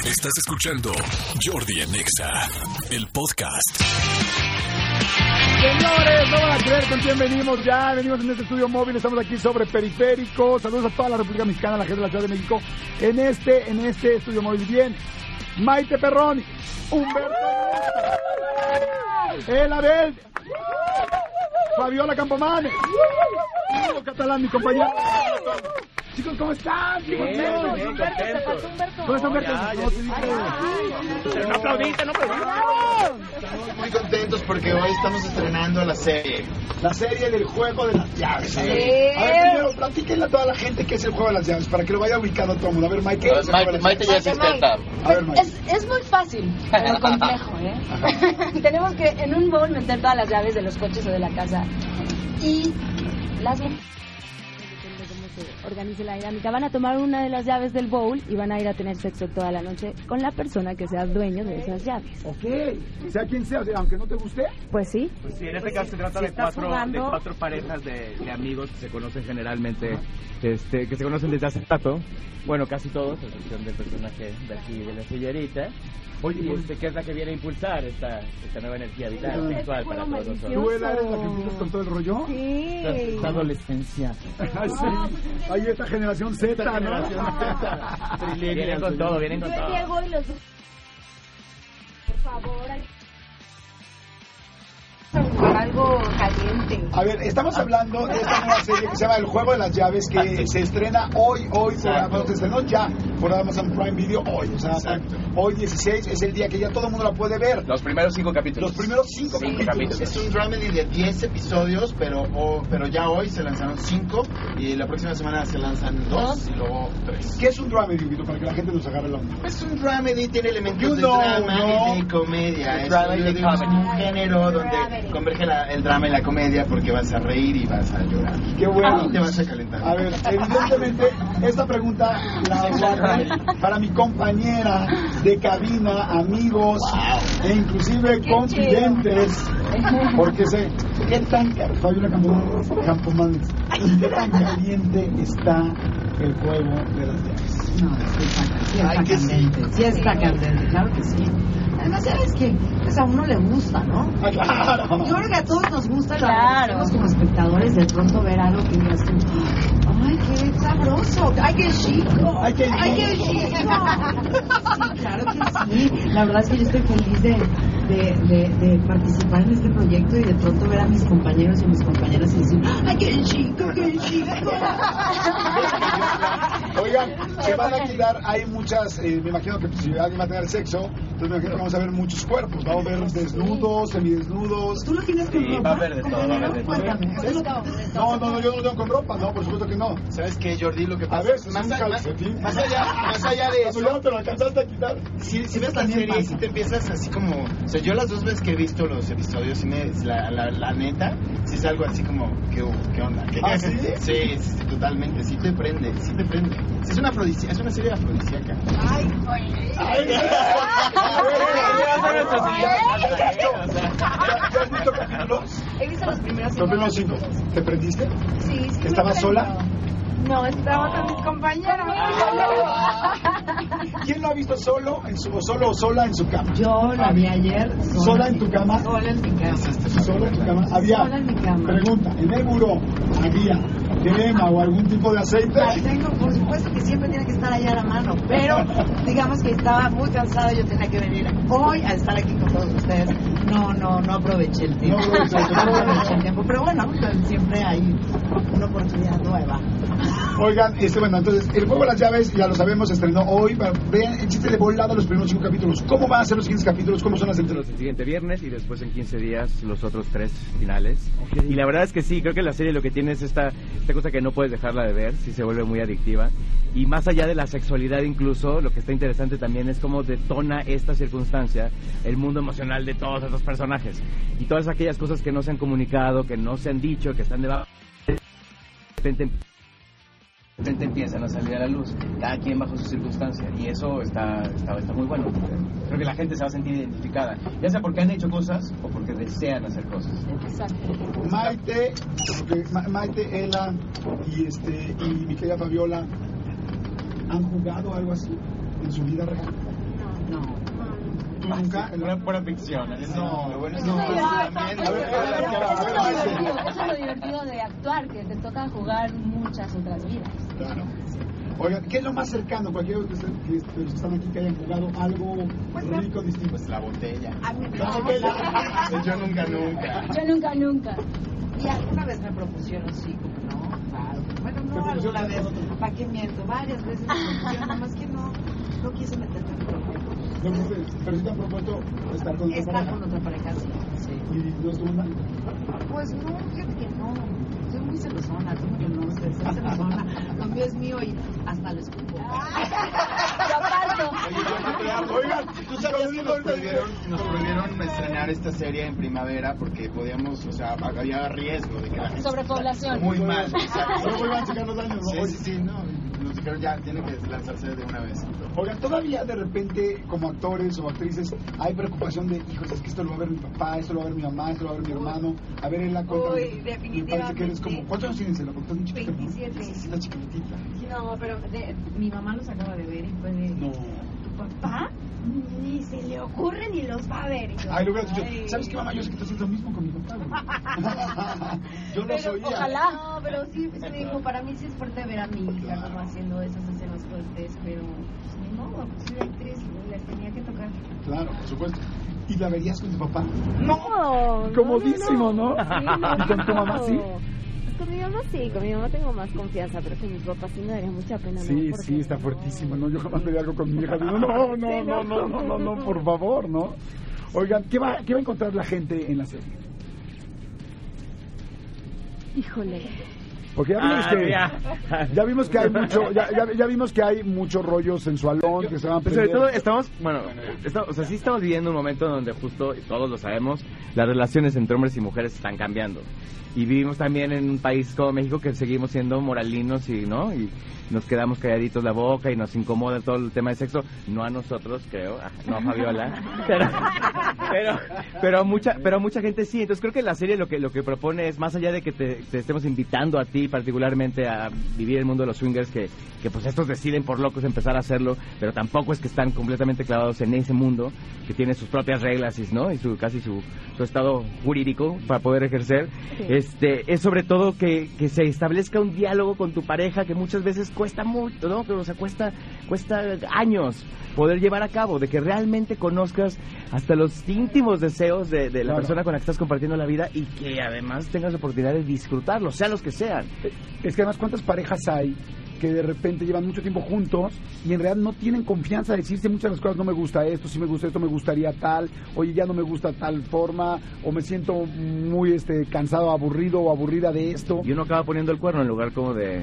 Estás escuchando Jordi en Exa, el podcast. Señores, no van a creer con quién venimos ya. Venimos en este estudio móvil, estamos aquí sobre Periférico. Saludos a toda la República Mexicana, a la gente de la Ciudad de México. En este estudio móvil viene Maite Perroni, Humberto El Abel, Fabiola Campomanes, Hugo Catalán, mi compañero. Chicos, ¿cómo están? Bien, contentos. ¿Cómo está Humberto? Pero no aplaudiste. Estamos muy contentos porque hoy estamos estrenando la serie. La serie del juego de las llaves. A Sí. ver, primero, platíquenle a toda la gente qué es el juego de las llaves, para que lo vaya ubicando todo el mundo. A ver, Mike, ¿qué es el juego de las Maite ya llaves? es experta. A ver, Mike. Es muy fácil, pero complejo, ¿eh? Tenemos que en un bowl meter todas las llaves de los coches o de la casa. Y las mujeres, depende cómo se organice la dinámica, van a tomar una de las llaves del bowl y van a ir a tener sexo toda la noche con la persona que sea dueño de esas llaves. Ok, sea quien sea, o sea, aunque no te guste. Pues sí. Pues sí, en este caso se trata de cuatro parejas de amigos que se conocen generalmente, que se conocen desde hace rato. Bueno, casi todos, a excepción del personaje de aquí de la señorita. Oye, Y que es la que viene a impulsar esta nueva energía vital, sexual para todos nosotros. ¿tú eres la que empiezas con todo el rollo? Sí. Esta adolescencia. Ay, sí. Hay esta generación Z, ¿no? Vienen con todo. Yo llego y los... Por favor, algo caliente. A ver, estamos hablando de esta nueva serie que se llama El Juego de las Llaves, que se estrena hoy, bueno, se estrenó ya por Amazon Prime Video hoy, o sea, hoy 16 es el día que ya todo el mundo la puede ver. Los primeros 5 capítulos. Los primeros 5 capítulos. Es un dramedy de 10 episodios, pero ya hoy se lanzaron 5 y la próxima semana se lanzan 2 y luego 3. ¿Qué es un dramedy, Vito, para que la gente nos agarre la onda? Es un dramedy, tiene elementos de No, drama no. y de comedia. Es Dramedy un género donde converge el drama y la comedia porque vas a reír y vas a llorar. Qué bueno. Y te vas a calentar. A ver, evidentemente, esta pregunta la guardo para mi compañera de cabina, amigos, e inclusive confidentes, porque sé qué tan Fabiola Campomanes, qué tan caliente está el juego de las llaves. No, sí Ay, que sí. candente, sí está candente, claro que sí. Además, ¿sabes qué? Pues a uno le gusta, ¿no? Ah, claro. Yo creo que a todos nos gusta, Claro. nosotros como espectadores, de pronto ver algo que digas tú, ¡ay, qué sabroso! ¡Ay, qué chico! ¡Ay, qué chico! Sí, claro que sí. La verdad es que yo estoy feliz de participar en este proyecto y de pronto ver a mis compañeros y mis compañeras y decir, ¡ay, qué chico, qué chico! Oigan, se van a quitar, hay muchas, me imagino que si alguien va a tener sexo, entonces me imagino que vamos a ver muchos cuerpos, vamos a ver desnudos, semidesnudos. ¿Tú lo tienes con ropa? Va a haber de todo, va a haber de todo. Cuéntame. No, yo no lo tengo con ropa, no, por supuesto que no. ¿Sabes qué, Jordi? Lo que A pasa ver, es más un allá calcetín. más allá de Cuando ya eso, no te lo alcanzaste a quitar. si ves la también serie y pasa. si te empiezas así como... O sea, yo las 2 veces que he visto los episodios, sí la neta, sí es algo así como, ¿qué onda? ¿Ah, sí? Sí, totalmente, sí te prende. Sí, es una serie afrodisíaca. ¿Ya has visto capítulos? He visto los primeros Los primeros 5. ¿Te prendiste? Sí. ¿Estabas sola? No, estaba con mis compañeros. ¿Quién lo ha visto solo o sola en su cama? Yo la vi ayer. ¿Sola en tu cama? Sola en mi cama. ¿Sola en tu cama? Había, Sola en mi cama. pregunta, ¿en el buró había crema o algún tipo de aceite? La tengo, por supuesto que siempre tiene que estar allá a la mano, pero digamos que estaba muy cansado, yo tenía que venir hoy a estar aquí con todos ustedes. No aproveché el tiempo. No aproveché el tiempo. Pero bueno, siempre hay una oportunidad nueva. Oigan, bueno, entonces, el juego de las llaves, ya lo sabemos, estrenó hoy. Vean, el chiste de volado los primeros 5 capítulos. ¿Cómo van a ser los siguientes capítulos? ¿Cómo son las entregas? El siguiente viernes y después en 15 días los otros 3 finales. Y la verdad es que sí, creo que la serie lo que tiene es esta cosa que no puedes dejarla de ver, sí se vuelve muy adictiva. Y más allá de la sexualidad incluso, lo que está interesante también es cómo detona esta circunstancia el mundo emocional de todos esos personajes. Y todas aquellas cosas que no se han comunicado, que no se han dicho, que están debajo, de repente empiezan a salir a la luz, cada quien bajo su circunstancia, y eso está muy bueno. Creo que la gente se va a sentir identificada, ya sea porque han hecho cosas o porque desean hacer cosas. Exacto. Maite, Ela y mi querida Fabiola, ¿han jugado algo así en su vida real? No. No. Nunca, es una pura ficción. No, lo bueno es Eso A es lo divertido de actuar, que te toca jugar muchas otras vidas. Claro. Oigan, ¿qué es lo más cercano? Cualquiera de los que están aquí que hayan jugado algo rico, distinto. Pues la botella. La botella. Yo nunca. Yo nunca. Y alguna vez me propusieron, sí, como no, claro. Bueno, no, alguna vez, ¿para qué miento? Varias veces me propusieron, nomás que no quise meterme en problemas. Pero si te han propuesto estar con otra pareja. Con otra pareja, sí. ¿Y no estuvo mal? Pues no, fíjate que no. Soy muy celosona, como que no sé, soy celosona. Lo mío es mío y hasta lo escupo. Oigan, ¿tú sabías que nos prohibieron estrenar esta serie en primavera porque podíamos, o sea, había riesgo de que la gente... Sobrepoblación. Muy mal, exacto. Luego iban a checar los daños, ¿no? Sí, no. Nos dijeron ya, tiene que lanzarse de una vez. Oigan, todavía de repente, como actores o actrices, hay preocupación de, hijos, es que esto lo va a ver mi papá, esto lo va a ver mi mamá, esto lo va a ver mi hermano. A ver, él la cuenta. Uy, Me parece que eres como, ¿cuántos años tienes? La porque estás muy chiquita. 27. Sí, la chiquitita. No, pero mi mamá los acaba de ver y fue de... No. ¿Tu papá? Ni se le ocurre ni los va a ver. Y yo, Ay, lo hubieras dicho, ¿sabes qué, mamá? Yo sé que tú haces lo mismo con mi papá. Yo lo soy. Ojalá. No, pero sí, me dijo, para mí sí es fuerte ver a mi hija como haciendo esas escenas fuertes, pero pues, ni modo, soy actriz, les tenía que tocar. Claro, por supuesto. ¿Y la verías con tu papá? No. Comodísimo, ¿no? Sí, no. ¿Y con tu mamá sí? Con mi mamá sí, con mi mamá tengo más confianza, pero con mi papá sí me daría mucha pena. Sí, ¿no? sí, está fuertísimo, ¿no? Yo jamás vería algo con mi hija. Digo, no, por favor, ¿no? Oigan, ¿qué va a encontrar la gente en la serie? Híjole. Porque ya vimos que hay mucho, ya vimos que hay mucho rollo sensualón que se van a Sobre todo sí estamos viviendo un momento donde justo, y todos lo sabemos, las relaciones entre hombres y mujeres están cambiando. Y vivimos también en un país como México que seguimos siendo moralinos y nos quedamos calladitos la boca y nos incomoda todo el tema de sexo. No a nosotros, creo, no a Fabiola, pero a mucha gente sí. Entonces creo que la serie lo que propone es, más allá de que te estemos invitando a ti particularmente a vivir el mundo de los swingers, que pues estos deciden por locos empezar a hacerlo, pero tampoco es que están completamente clavados en ese mundo que tiene sus propias reglas y casi su estado jurídico para poder ejercer. Sí. Es sobre todo que se establezca un diálogo con tu pareja que muchas veces cuesta mucho, ¿no? O sea, cuesta años poder llevar a cabo, de que realmente conozcas hasta los íntimos deseos de la persona con la que estás compartiendo la vida y que además tengas la oportunidad de disfrutarlos, sean los que sean. Es que además, ¿cuántas parejas hay que de repente llevan mucho tiempo juntos y en realidad no tienen confianza de decirse muchas de las cosas? No me gusta esto, sí me gusta esto, me gustaría tal, oye, ya no me gusta tal forma, o me siento muy cansado, aburrido o aburrida de esto. Y uno acaba poniendo el cuerno en lugar como de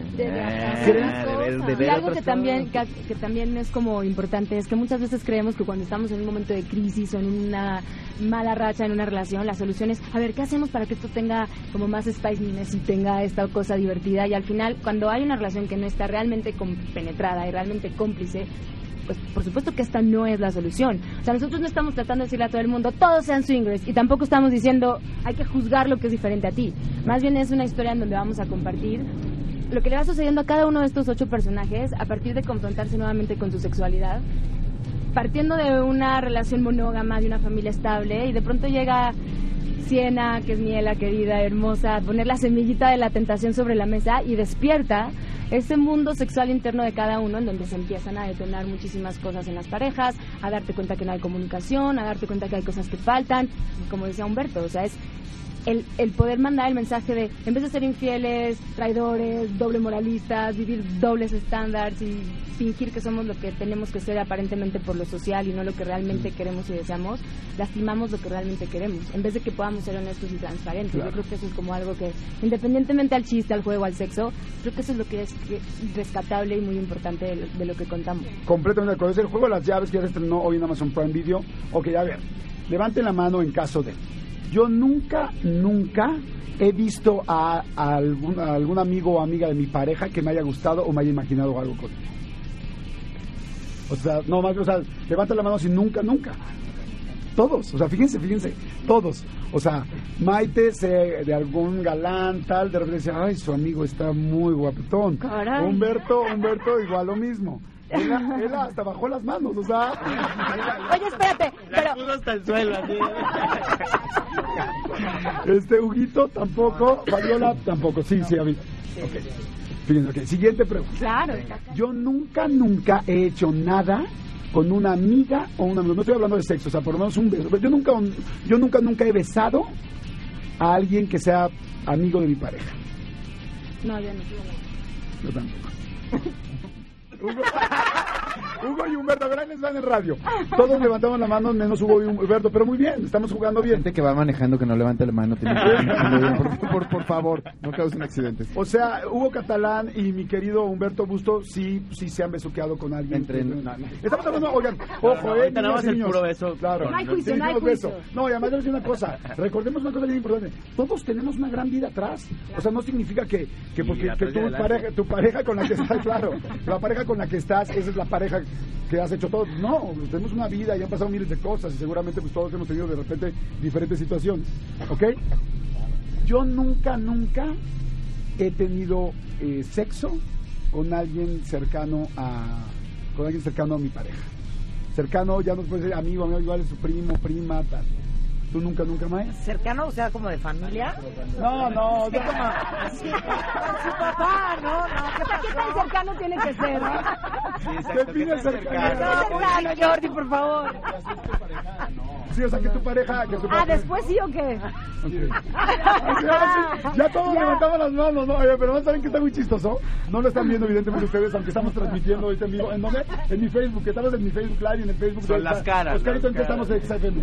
ver y algo otras que también es como importante es que muchas veces creemos que cuando estamos en un momento de crisis o en una mala racha en una relación, la solución es, a ver, ¿qué hacemos para que esto tenga como más spiciness y tenga esta cosa divertida? Y al final, cuando hay una relación que no está realmente penetrada y realmente cómplice, pues por supuesto que esta no es la solución. O sea, nosotros no estamos tratando de decirle a todo el mundo, todos sean swingers, y tampoco estamos diciendo, hay que juzgar lo que es diferente a ti. Más bien es una historia en donde vamos a compartir lo que le va sucediendo a cada uno de estos 8 personajes a partir de confrontarse nuevamente con su sexualidad, partiendo de una relación monógama, de una familia estable, y de pronto llega Siena, que es Miela, querida, hermosa, a poner la semillita de la tentación sobre la mesa y despierta ese mundo sexual interno de cada uno, en donde se empiezan a detonar muchísimas cosas en las parejas, a darte cuenta que no hay comunicación, a darte cuenta que hay cosas que faltan, y como decía Humberto, o sea, es el poder mandar el mensaje de, en vez de ser infieles, traidores, doble moralistas, vivir dobles estándares y fingir que somos lo que tenemos que ser aparentemente por lo social y no lo que realmente queremos y deseamos, lastimamos lo que realmente queremos, en vez de que podamos ser honestos y transparentes. Claro. Yo creo que eso es como algo que, independientemente al chiste, al juego, al sexo, creo que eso es lo que es rescatable y muy importante de lo que contamos. Completamente de acuerdo. Es el juego de las llaves que ya se estrenó hoy en Amazon Prime Video. Ok, a ver, levanten la mano en caso de... Yo nunca he visto a algún amigo o amiga de mi pareja que me haya gustado o me haya imaginado algo con él. O sea, no más, o sea, levanta la mano si nunca. Todos, o sea, fíjense, todos. O sea, Maite de algún galán, tal, de repente dice, ay, su amigo está muy guapetón. Caray. Humberto, igual lo mismo. Él hasta bajó las manos, o sea... Oye, espérate, pero... puso hasta el suelo, así. Huguito tampoco, Fabiola tampoco, sí, a mí. Okay. Fíjense, okay. Siguiente pregunta. Claro. Yo nunca he hecho nada con una amiga o un amigo. No estoy hablando de sexo, o sea, por lo menos un beso. Yo nunca he besado a alguien que sea amigo de mi pareja. No, yo no. Yo tampoco. Hugo y Humberto, a ver, ahí les van en radio. Todos levantamos la mano, menos Hugo y Humberto, pero muy bien, estamos jugando bien. Gente que va manejando que no levante la mano, por favor, no causen accidentes. O sea, Hugo Catalán y mi querido Humberto Busto sí se han besuqueado con alguien. Estamos hablando, oigan, ojo, tenemos el puro beso. Claro. No hay juicio, no hay juicio. No, y además les digo una cosa, recordemos una cosa bien importante, todos tenemos una gran vida atrás. O sea, no significa que porque tu pareja con la que estás, claro, la pareja con la que estás, esa es la pareja que has hecho todo. No, tenemos una vida y han pasado miles de cosas y seguramente pues todos hemos tenido de repente diferentes situaciones, ¿ok? Yo nunca he tenido sexo con alguien cercano a mi pareja. Cercano, ya no puede ser amigo, igual es su primo, prima, tal. ¿Tú nunca más? ¿Cercano, o sea, como de familia? No. Sí, como... Sí, con su papá, ¿no? ¿Qué tan cercano tiene que ser? ¿Qué pide cercano? Jordi, por favor. Sí, o sea, que tu pareja... ¿después sí o qué? Okay. Ya todos levantamos las manos, ¿no? Oye, pero ¿no saben que está muy chistoso? No lo están viendo evidentemente ustedes, aunque estamos transmitiendo ahorita en vivo. ¿En dónde? En mi Facebook, que estamos en mi Facebook Live y en el Facebook. Son las caras. Los caritos en que estamos en XFM.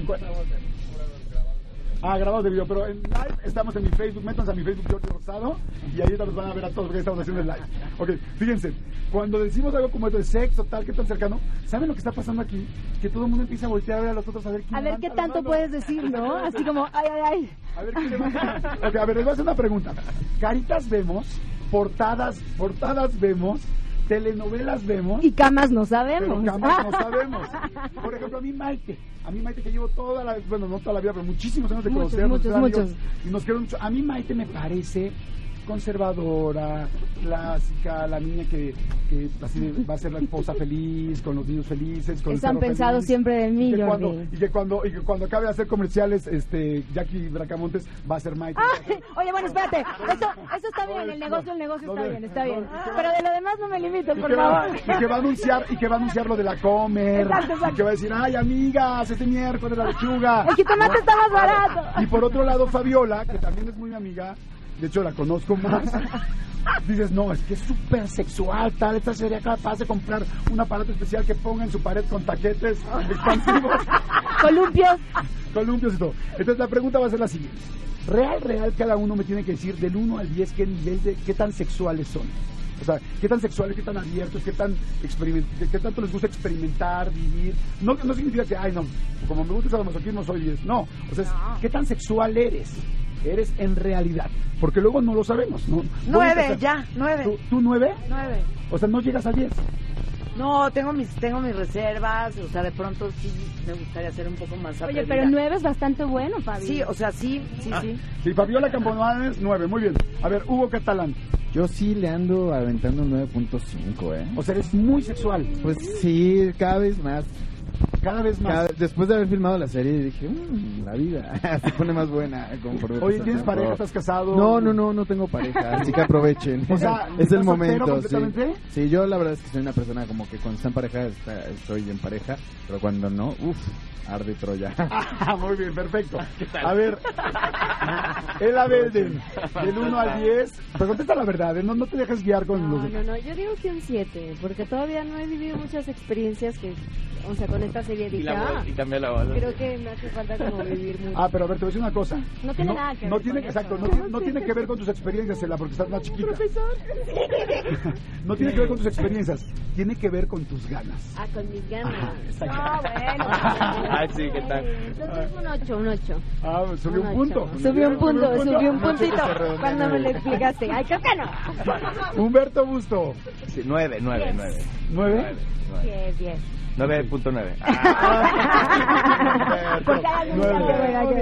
Grabados de video, pero en live estamos en mi Facebook, métanse a mi Facebook Jordi Rosado y ahí los van a ver a todos porque estamos haciendo el live. Ok, fíjense, cuando decimos algo como esto de sexo, tal, qué tan cercano, ¿saben lo que está pasando aquí? Que todo el mundo empieza a voltear a ver a los otros a ver quién levanta qué tanto puedes decir, ¿no? Así como, ay. A ver quién levanta. Ok, a ver, les voy a hacer una pregunta. Caritas vemos, portadas vemos, telenovelas vemos. Y camas no sabemos. Pero camas no sabemos. Por ejemplo, a mí Maite que llevo no toda la vida, pero muchísimos años de conocernos. Muchos. Y nos queremos mucho. A mí Maite me parece conservadora, clásica, la niña que así va a ser la esposa feliz, con los niños felices, con eso han pensado feliz, siempre de mí, Jordi. Y que cuando acabe de hacer comerciales, Jackie Bracamontes va a ser Maite. Oye, bueno, espérate, eso está bien, el negocio está bien. Pero de lo demás no me limito, por favor. Y que va a anunciar lo de la Comer. Exacto. Y que va a decir, ay, amigas, este miércoles la lechuga. El jitomate está más barato. Y por otro lado, Fabiola, que también es muy mi amiga, de hecho la conozco más. Dices, no, es que es súper sexual, tal, esta sería capaz de comprar un aparato especial que ponga en su pared con taquetes expansivos. Columpios y todo. Entonces la pregunta va a ser la siguiente. Real, cada uno me tiene que decir del 1 al 10 qué tan sexuales son. O sea, qué tan sexuales, qué tan abiertos, qué tanto les gusta experimentar, vivir. No significa que, no, como me gusta el sadomasoquismo soy 10. No, o sea, qué tan sexual eres en realidad, porque luego no lo sabemos, ¿no? 9. ¿Tú 9? 9. O sea, no llegas a 10. No, tengo mis reservas, o sea, de pronto sí me gustaría ser un poco más atrevida. Oye, pero 9 es bastante bueno, Fabi. Sí, o sea, sí. Sí, Fabiola Campomanes, 9, muy bien. A ver, Hugo Catalán. Yo sí le ando aventando un 9.5, O sea, eres muy sexual. Pues sí, cada vez más. Después de haber filmado la serie dije, la vida se pone más buena. Oye, ¿tienes pareja? ¿Estás casado? No tengo pareja, así que aprovechen. O sea, es el momento. Sí, yo la verdad es que soy una persona como que cuando está en pareja estoy en pareja, pero cuando no, arde Troya. Muy bien, perfecto. A ver, el Abel del 1 al 10, pero contesta la verdad, no te dejes guiar con los... No, yo digo que un 7, porque todavía no he vivido muchas experiencias o sea, con esta serie dije, y cambió la voz. Creo que me hace falta como vivir mucho. Pero a ver, te voy a decir una cosa. No tiene nada que ver con eso. No tiene que ver con tus experiencias, porque estás más chiquita. ¿Profesor? No tiene que ver con tus experiencias, tiene que ver con tus ganas. Con mis ganas. Bueno. Sí, ¿qué tal? Entonces un 8. Subió un punto. Subió un puntito cuando me lo explicaste. Ay, creo que no. Humberto Busto. Sí, 9. 9. 10. 9.9.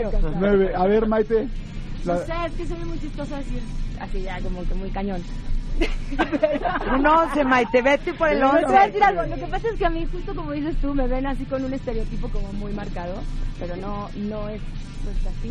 9. A ver, Maite. No sé, es que soy muy chistosa así ya como que muy cañón. Un 11, Maite, vete por el 11. Te voy a decir algo, lo que pasa es que a mí, justo como dices tú, me ven así con un estereotipo como muy marcado, pero no es así.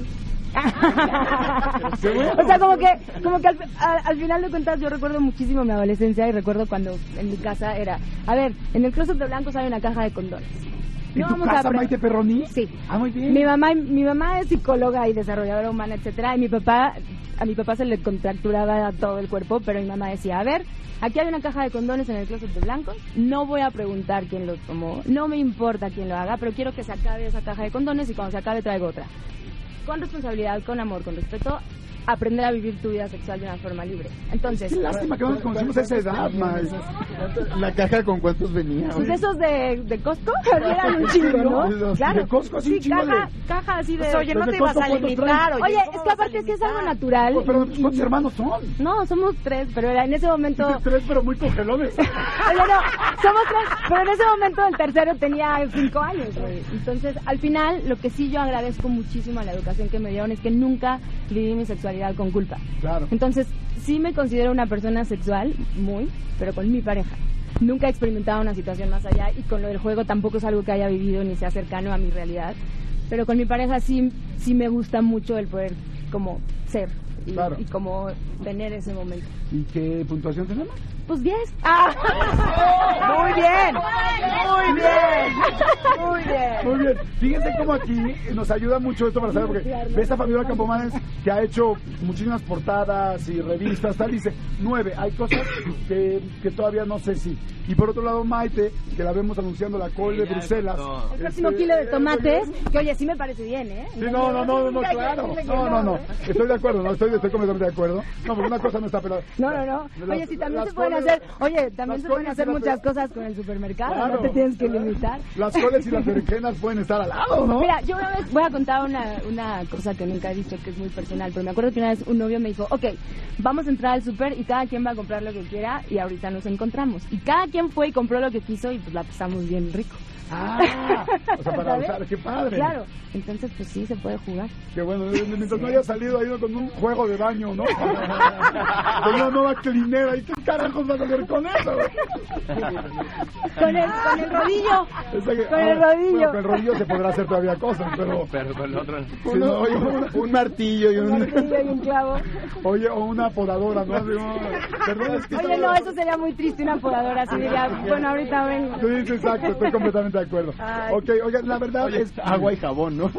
O sea, como que al final de cuentas yo recuerdo muchísimo mi adolescencia y recuerdo cuando en mi casa era, a ver, en el closet de blancos hay una caja de condones. ¿En tu casa, Maite Perroni? Sí. Ah, muy bien. Mi mamá es psicóloga y desarrolladora humana, etcétera, y a mi papá se le contracturaba todo el cuerpo, pero mi mamá decía, a ver, aquí hay una caja de condones en el closet de blancos, no voy a preguntar quién lo tomó, no me importa quién lo haga, pero quiero que se acabe esa caja de condones y cuando se acabe traigo otra. Con responsabilidad, con amor, con respeto, aprender a vivir tu vida sexual de una forma libre. Entonces, qué lástima que no nos conocimos a esa edad, Maite. La caja con cuántos venía. Pues esos de Costco eran un chingo, ¿no? Claro. De Costco así un chingo caja así de... Pues, oye, no te ibas a limitar. Oye, es que aparte es que es algo natural. Pero ¿cuántos hermanos son? No, somos 3, pero en ese momento... 3, pero muy congelones. Oye, no, somos 3, pero en ese momento el tercero tenía 5 años, güey. Entonces, al final, lo que sí yo agradezco muchísimo a la educación que me dieron es que nunca viví mi sexualidad con culpa. Claro. Entonces, sí me considero una persona sexual, pero con mi pareja. Nunca he experimentado una situación más allá y con lo del juego tampoco es algo que haya vivido ni sea cercano a mi realidad. Pero con mi pareja sí me gusta mucho el poder como ser y como tener ese momento. ¿Y qué puntuación tenemos? Pues 10. Muy bien. Muy bien. Muy bien. Muy bien. Fíjense cómo aquí nos ayuda mucho esto para saber, porque ves a Fabiola Campomanes que ha hecho muchísimas portadas y revistas, tal, dice 9. Hay cosas que todavía no sé si. Y por otro lado, Maite, que la vemos anunciando la col de Bruselas. El próximo kilo de tomates, que oye, sí me parece bien, ¿eh? Sí, no, claro. No. Estoy de acuerdo, no, estoy completamente de acuerdo. No, porque una cosa no está pelada. No. Oye, sí, también se pueden hacer, muchas cosas con el supermercado, claro, no te tienes que limitar. Las coles y las berenjenas pueden estar al lado, ¿no? Mira, yo una vez voy a contar una cosa que nunca he dicho, que es muy personal, pero me acuerdo que una vez un novio me dijo, ok, vamos a entrar al súper y cada quien va a comprar lo que quiera y ahorita nos encontramos. Y cada quien fue y compró lo que quiso y pues la pasamos bien rico. O sea, para usar, qué padre. Claro, entonces pues sí se puede jugar. Qué bueno, mientras no haya salido ahí con un juego de baño, ¿no? Con una nueva clinera, ¿y qué carajos vas a hacer con eso? Con el rodillo. Con el rodillo. Bueno, con el rodillo se podrá hacer todavía cosas, pero con el otro. Sí, no, oye, un martillo y un clavo. Oye, o una podadora, ¿no? Perdón, es que oye, no, eso sería muy triste, una podadora así diría, bueno, ahorita vengo. Sí, exacto, estoy completamente de acuerdo. Ok, oigan, la verdad es agua y jabón, ¿no?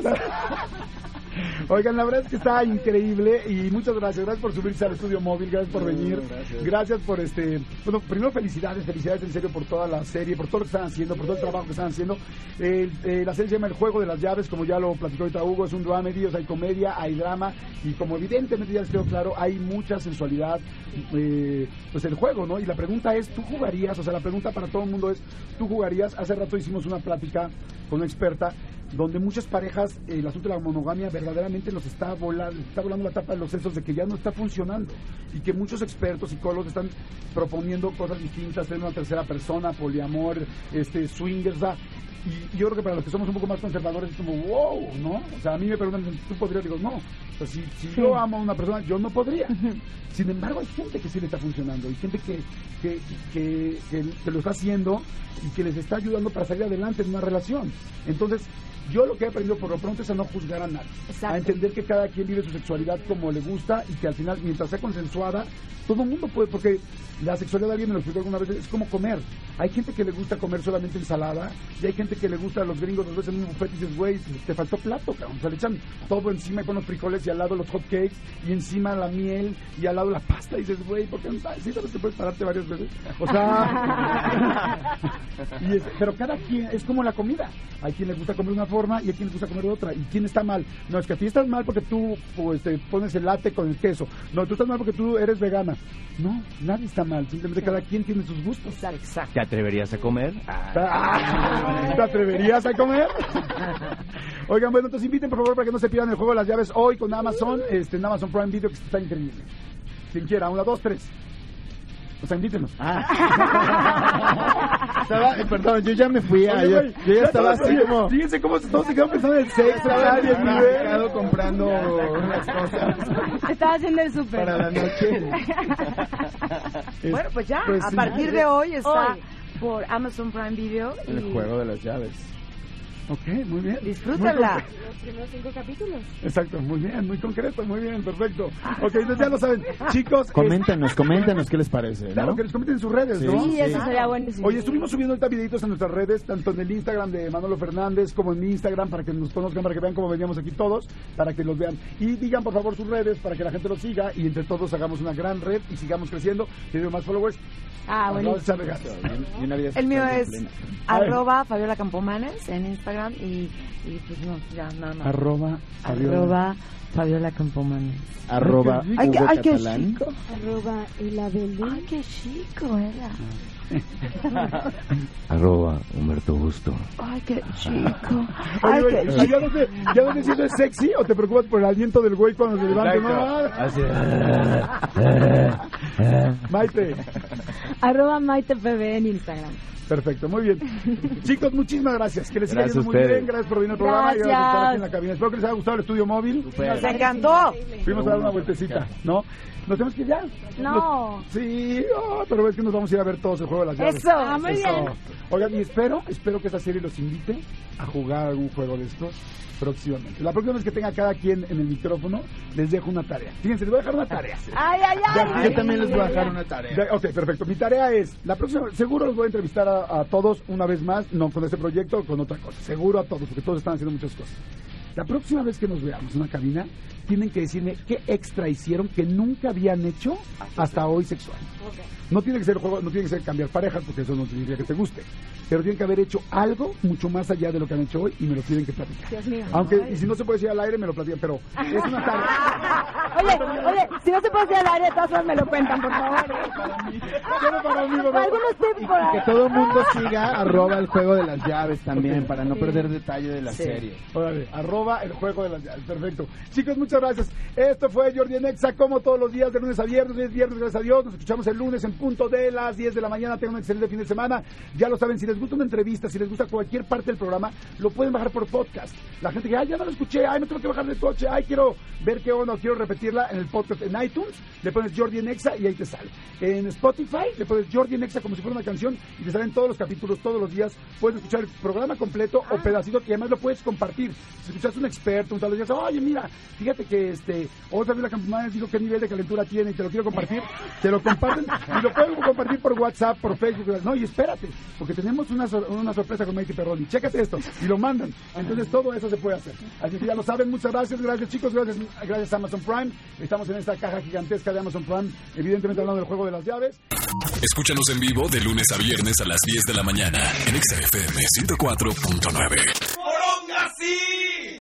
Oigan, la verdad es que está increíble y muchas gracias. Gracias por subirse al estudio móvil, gracias por venir. Gracias por bueno, primero felicidades en serio por toda la serie, por todo lo que están haciendo, por todo el trabajo que están haciendo. La serie se llama El Juego de las Llaves, como ya lo platicó ahorita Hugo, es un dramedy, hay comedia, hay drama y como evidentemente ya les quedó claro, hay mucha sensualidad, pues el juego, ¿no? Y la pregunta es, ¿tú jugarías? O sea, la pregunta para todo el mundo es, ¿tú jugarías? Hace rato hicimos una plática con una experta donde muchas parejas, el asunto de la monogamia verdaderamente los está volando la tapa de los sesos de que ya no está funcionando y que muchos expertos, psicólogos están proponiendo cosas distintas, tener una tercera persona, poliamor, swingers, y yo creo que para los que somos un poco más conservadores es como wow, ¿no? O sea, a mí me preguntan, ¿tú podrías? Digo, no. O sea, si yo amo a una persona, yo no podría. Sin embargo, hay gente que sí le está funcionando, hay gente que lo está haciendo y que les está ayudando para salir adelante en una relación. Entonces, yo lo que he aprendido por lo pronto es a no juzgar a nadie. Exacto. A entender que cada quien vive su sexualidad como le gusta y que al final, mientras sea consensuada, todo el mundo puede, porque la sexualidad, alguien me lo explicó alguna vez, es como comer. Hay gente que le gusta comer solamente ensalada y hay gente que le gusta, a los gringos los ves en un buffet y dices, güey, te faltó plato, cabrón. O sea, le echan todo encima y ponen los frijoles y al lado los hot cakes y encima la miel y al lado la pasta y dices, güey, ¿por qué no sabes? ¿Sí sabes que puedes pararte varias veces? O sea, pero cada quien, es como la comida. Hay quien le gusta comer de una forma y hay quien le gusta comer de otra. ¿Y quién está mal? No, es que a ti estás mal porque tú pues, te pones el latte con el queso. No, tú estás mal porque tú eres vegana. No, nadie está mal. Simplemente cada quien tiene sus gustos. Exacto. ¿Te atreverías a comer? ¿Te atreverías a comer? Oigan, bueno, entonces inviten por favor para que no se pierdan el Juego de las Llaves hoy con Amazon, en Amazon Prime Video, que está increíble. Quien quiera, 1, 2, 3. O sea, invítenos. Perdón, yo ya me fui yo ya estaba así como... Fíjense cómo todos se quedaron pensando en el sexo. Nadie me comprando unas cosas Estaba haciendo el súper. para la noche. Bueno, pues ya, Pues a sí. partir de hoy está Hoy. por Amazon Prime Video El y juego de las llaves. Ok, muy bien. disfrútala. Los primeros 5 capítulos. Exacto, muy bien, muy concreto, muy bien, perfecto. Ok, entonces ya lo saben, chicos. Coméntanos qué les parece, Claro, ¿no? que les comenten en sus redes, ¿no? Sí, eso sería buenísimo. Oye, estuvimos subiendo ahorita videitos en nuestras redes, tanto en el Instagram de Manolo Fernández como en mi Instagram, para que nos conozcan, para que vean cómo veníamos aquí todos, para que los vean. Y digan, por favor, sus redes para que la gente los siga y entre todos hagamos una gran red y sigamos creciendo, teniendo más followers. Bueno. Y una vida El mío sexual es plena. @Fabiola Campomanes en Instagram y pues no, ya nada más. Fabiola Campomanes. @V Catalán. @elabelín. Ay, qué chico era. Humberto Busto. Ay, qué chico. Ay, Oye, qué oye, chico. ¿ya no te sientes sexy o te preocupas por el aliento del güey cuando se levanta? Maite. @MaitePB en Instagram. Perfecto, muy bien. Chicos, muchísimas gracias. Que les siga Gracias yendo a muy ustedes. bien. Gracias por venir al programa y gracias por estar aquí en la cabina. Espero que les haya gustado el estudio móvil. Nos encantó. Fuimos a dar una vueltecita, ¿no? ¿Nos tenemos que ir ya? No. Sí, pero es que nos vamos a ir a ver todos el juego de las llaves. Eso. Muy bien. Oigan, y espero que esta serie los invite a jugar algún juego de estos próximamente. La próxima vez que tenga cada quien en el micrófono, les dejo una tarea. Fíjense, les voy a dejar una tarea. Ay. Yo también les voy a dejar una tarea. Ok, perfecto. Mi tarea es, la próxima, seguro los voy a entrevistar a todos una vez más, no con este proyecto, con otra cosa. Seguro a todos, porque todos están haciendo muchas cosas. La próxima vez que nos veamos en una cabina, tienen que decirme qué extra hicieron que nunca habían hecho hasta hoy sexual. No tiene que ser juego, no tiene que ser cambiar parejas, porque eso no significa que te guste. Pero tienen que haber hecho algo mucho más allá de lo que han hecho hoy y me lo tienen que platicar. Dios mío. Aunque, y si no se puede decir al aire, me lo platican, pero es una tarea. Oye, si no se puede hacer al aire, de todas formas me lo cuentan, por favor. Quiero para mí, por favor. Algunos tips por ahí. Que todo el mundo siga el juego de las llaves también, para no perder detalle de la serie. Órale, @el juego de las llaves. Perfecto. Chicos, muchas gracias. Esto fue Jordi en Exa, como todos los días, de lunes a viernes. Es viernes, gracias a Dios. Nos escuchamos el lunes en punto de las 10 de la mañana. Tengan un excelente fin de semana. Ya lo saben, si les gusta una entrevista, si les gusta cualquier parte del programa, lo pueden bajar por podcast. La gente que, ya no lo escuché, me tengo que bajar del coche, quiero ver qué onda, quiero repetirla en el podcast. En iTunes, le pones Jordi en Exa y ahí te sale. En Spotify, le pones Jordi en Exa como si fuera una canción y te salen todos los capítulos, todos los días. Puedes escuchar el programa completo o pedacitos y además lo puedes compartir. Si escuchas un experto, un tal vez dices, oye, mira, fíjate que otra vez la campana digo qué nivel de calentura tiene y te lo quiero compartir, te lo comparten y lo pueden compartir por WhatsApp, por Facebook. No, y espérate, porque tenemos una sorpresa con Maite Perroni. Chécate esto y lo mandan. Entonces todo eso se puede hacer. Así que ya lo saben. Muchas gracias chicos, gracias Amazon Prime. Estamos en esta caja gigantesca de Amazon Prime, evidentemente hablando del juego de las llaves. Escúchanos en vivo de lunes a viernes a las 10 de la mañana en XFM 104.9.